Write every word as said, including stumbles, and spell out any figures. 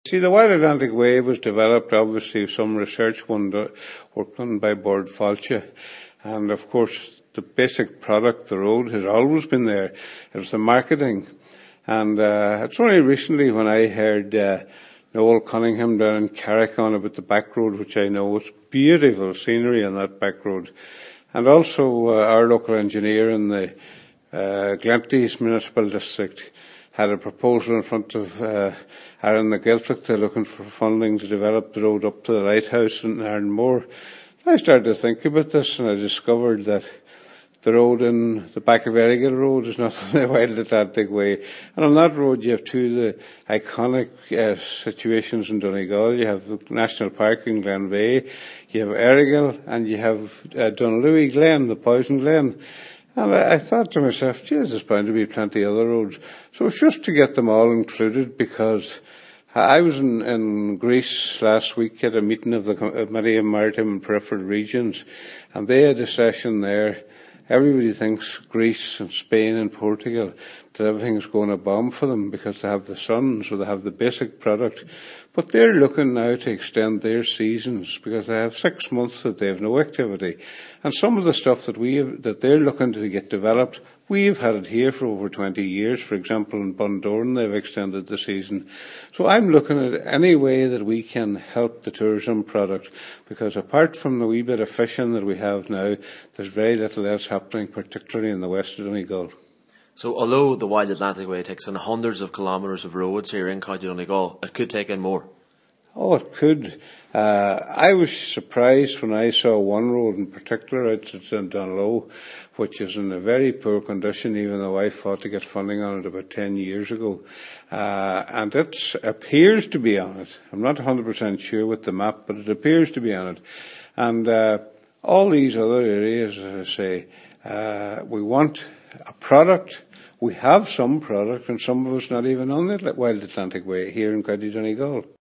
See, the Wild Atlantic Way was developed, obviously, some research one do, work done by Bord Fáilte. And, of course, the basic product, the road, has always been there. It was the marketing. And uh, it's only recently when I heard uh, Noel Cunningham down in Carrick on about the back road, which I know is beautiful scenery on that back road. And also uh, our local engineer in the uh, Glenties Municipal District had a proposal in front of uh, Aaron McGiltic. They're looking for funding to develop the road up to the lighthouse in Aaronmore. I started to think about this, and I discovered that the road in the back of Errigal Road is not the Wild Atlantic Way. And on that road you have two of the iconic uh, situations in Donegal. You have the National Park in Glenveigh, you have Errigal, and you have uh, Dunlewy Glen, the Poison Glen. And I, I thought to myself, geez, there's bound to be plenty of other roads. So it's just to get them all included, because I was in, in Greece last week at a meeting of the Committee of Maritime and Peripheral Regions, and they had a session there. Everybody thinks Greece and Spain and Portugal, that everything's going a bomb for them because they have the sun, so they have the basic product. But they're looking now to extend their seasons because they have six months that they have no activity. And some of the stuff that we have, that they're looking to get developed, we've had it here for over twenty years. For example, in Bundoran, they've extended the season. So I'm looking at any way that we can help the tourism product, because apart from the wee bit of fishing that we have now, there's very little else happening, particularly in the west of Donegal. So although the Wild Atlantic Way takes in hundreds of kilometres of roads here in County Donegal, it could take in more. Oh, it could. Uh, I was surprised when I saw one road in particular, it's in Dunlow, which is in a very poor condition, even though I fought to get funding on it about ten years ago. Uh, and it appears to be on it. I'm not one hundred percent sure with the map, but it appears to be on it. And uh, all these other areas, as I say, uh, we want a product. We have some product, and some of us not even on the Wild Atlantic Way here in County Donegal.